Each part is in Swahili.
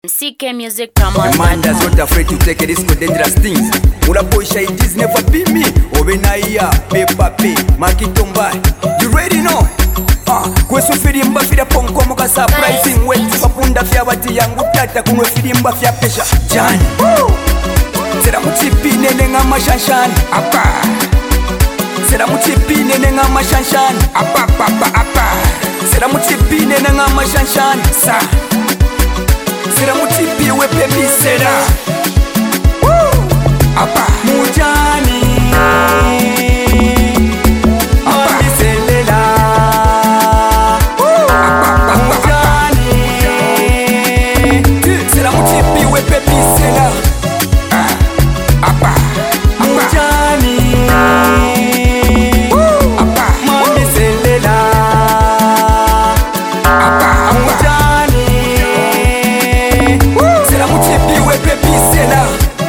CK Music Promos. A man that's not afraid to take a risk for dangerous things. Mula boy shy, it is never be me. Obenaya, Peppa P, Makitomba. You ready no? Kwesu firimba fira ponko moka surprising wet. Papunda fya wati yangu tata kunwe firimba fya pesha. Jani Sera mutipi nene nga mashanshan. Apa Sera mutipi nene nga mashanshan. Apa Sera mutipi nene nga mashanshan. Sa Sera mutipi wepe misera. Apa Mujani Apa Miselela. Apa Mujani Sera mutipi wepe misera. Apa Mujani Apa Miselela. Apa Mujani Sera mutipi wepe misera.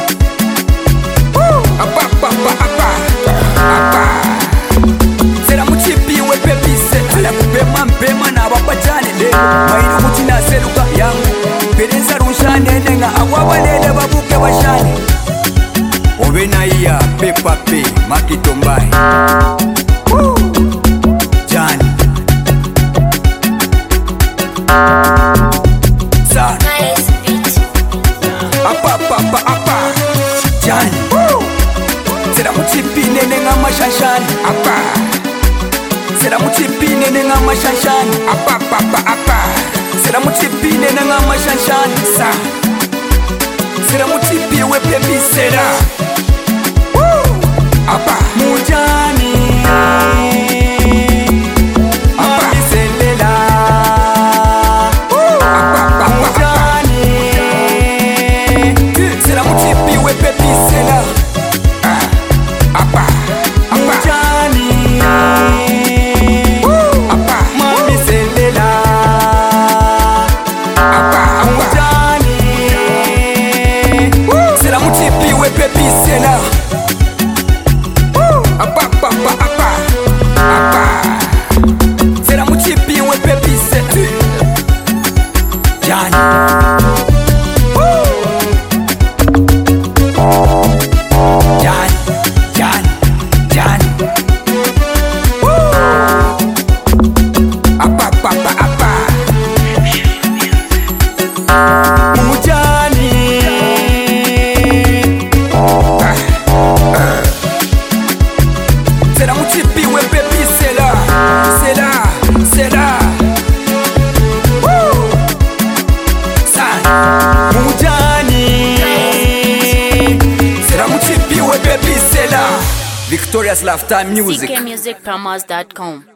Sera mutipi wepe misera. Ala kupema mpema na wapajane lego. Maino mutina seluka yangu. Perenza runshane nenga awabalele babuke bashane. Obenaya, Peppa P, Makitombai. Jani San Apa Jani Sera mutipi nene nga mashanshan. Apa Sera mutipi nene nga mashanshan. Apa Sera mutipi nene nga mashanshan. Sa Sera mutipi wepe misera. Apa Mujani Apa Miselela. Apa Mujani Sera mutipi wepe misera. Apa Mujani Apa Miselela. Apa Mujani Sera mutipi wepe misera. Apa Sera mutipi wepe misera. Jani Jani Apa Mujani Sera mutipi wepe misera. Sera San Mujani Sera mutipi wepe misera. Victorious Lifetime Music. CKmusicpromos.com.